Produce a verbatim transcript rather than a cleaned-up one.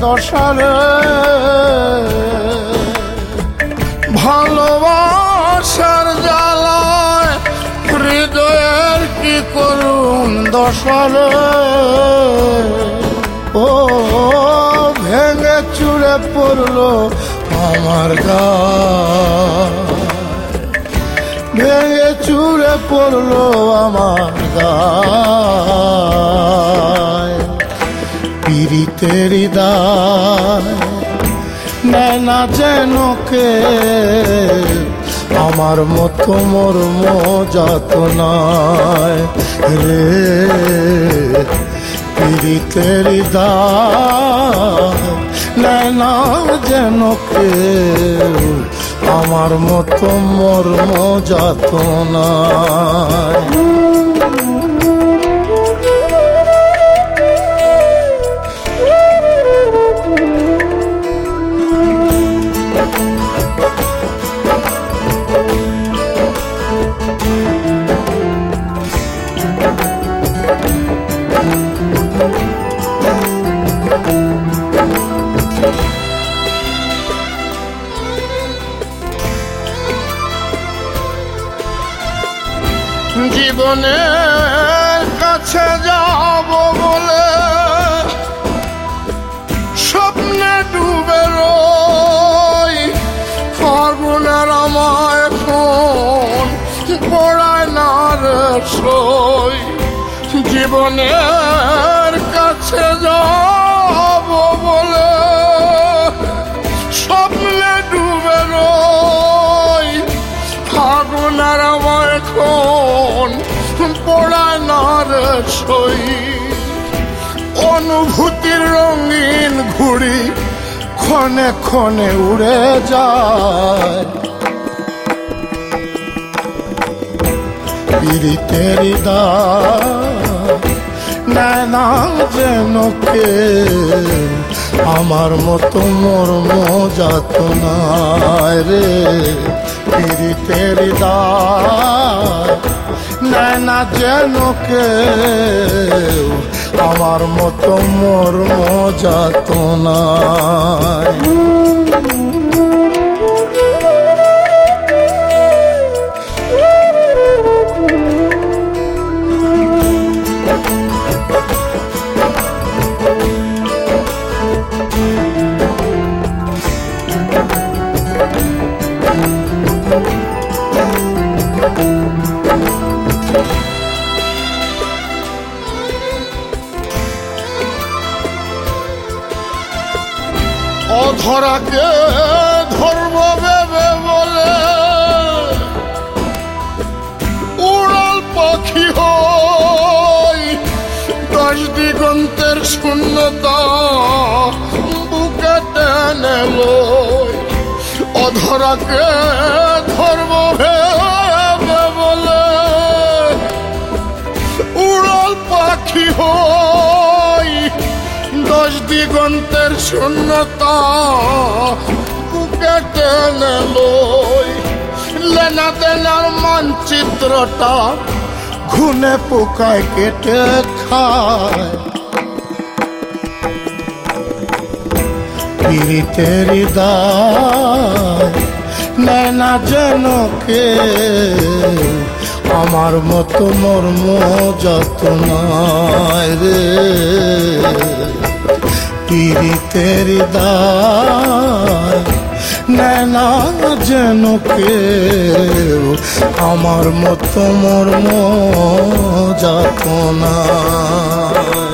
দশারে ভালোবাসার জ্বালায় হৃদয়ের কি করুন দশারে ও ভেঙে চুরে পড়লো আমার গায় ভেঙে চুরে পড়লো আমার গায় পীড়িতের দায় নেয় না যেন কে আমার মতো মর্ম যাতনায় রে পীড়িতের দায় নেয় না যেন কে আমার মতো মর্ম যাতনায় জীবনের কাছে যাব বলে স্বপ্নে ডুবে রই ফাগুনের আমায় ফোন পড়ায় না রে সই জীবনের কাছে যাব বলে স্বপ্নে ডুবে রই ফাগুনের আমায় ফোন পড়ায় না রে সই অনুভূতির রঙিন ঘুড়ি ক্ষণে ক্ষণে উড়ে যায় পীড়িতের দায় নেয় না যেন কে আমার মতো মর্ম যাতনায় রে পীড়িতের দায় নেয় না যেন কে আমার মতো মর্ম যাতনায় অধরাকে ধর্ম ভেবে বলে উড়াল পাখি হই দশ দিগন্তের শূন্যতা বুকে টেনে লই অধরাকে ধর্ম ভেবে বলে উড়াল পাখি হই দশ দিগন্তের শূন্যতা বুকে টেনে লই লেনা দেনার মানচিত্রটা ঘুনে পোকায় কেটে খায় পীড়িতের দায় নেয় না যেন কে আমার মতো মর্ম যাতনায় রে পীড়িতের দায় নেয় না যেন কে আমার মতো মর্ম যাতনায়।